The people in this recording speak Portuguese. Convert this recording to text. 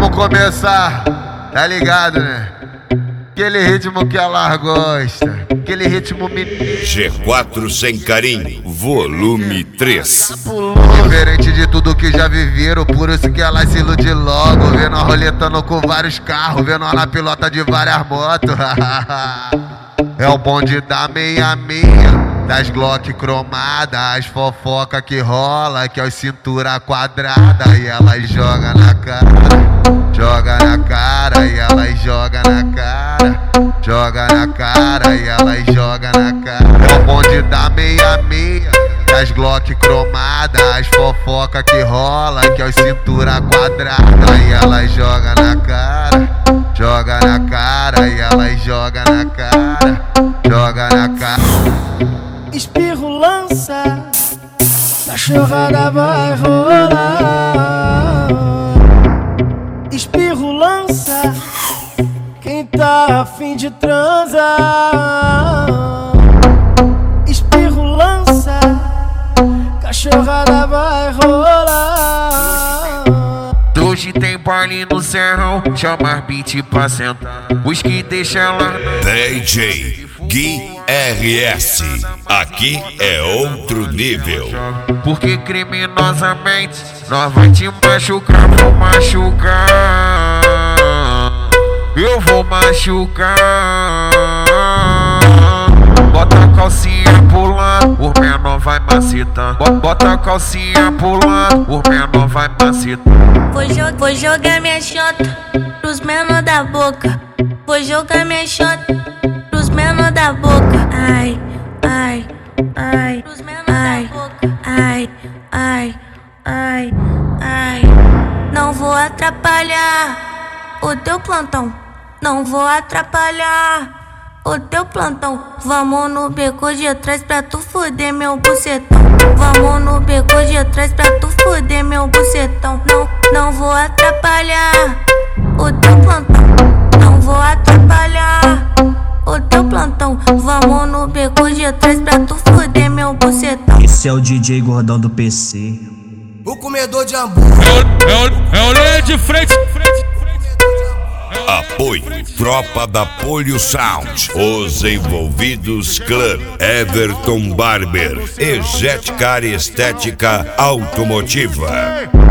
Vamos começar, tá ligado, né? Aquele ritmo que ela gosta, aquele ritmo G4 Sem Carinho, volume 3. Diferente de tudo que já viveram, por isso que ela se ilude logo. Vendo a roletando com vários carros, vendo ela pilota de várias motos. É o bonde da 66, das Glock cromadas, as fofoca que rola, que é os cintura quadrada. E ela joga na cara, joga na cara, e ela joga na cara, joga na cara, e ela joga na cara. É o bonde da 66, das Glock cromadas, as fofoca que rola, que é os cintura quadrada. E ela joga na cara, joga na cara, e ela joga na cara, joga na cara. Espirro lança, cachorrada vai rolar. Espirro lança, quem tá a fim de transar. Espirro lança, cachorrada vai rolar. Hoje tem baile no serrão, chama beat pra sentar. Os que deixa ela DJ Gui RS, aqui é outro nível. porque criminosamente nós vai te machucar, vou machucar. Eu vou machucar. Bota a calcinha pulando, o menor vai macetar. Bota a calcinha pulando, o menor vai macetar. Vou jogar minha xota pros menor da boca. Vou jogar minha xota pros menor da boca. Ai, ai, ai, ai, ai, ai, ai, ai. Não vou atrapalhar o teu plantão. Não vou atrapalhar o teu plantão. Vamos no beco de trás pra tu fuder meu bucetão. Vamos no beco de trás pra tu fuder meu bucetão. Não vou atrapalhar o teu plantão. Não vou atrapalhar o teu plantão. Vamos no beco de trás pra tu fuder meu bucetão. Esse é o DJ gordão do PC, O comedor de hambúrguer. É o linha de frente. Apoio Tropa da Polio Sound, Os Envolvidos Club, Everton Barber e Jetcar Estética Automotiva.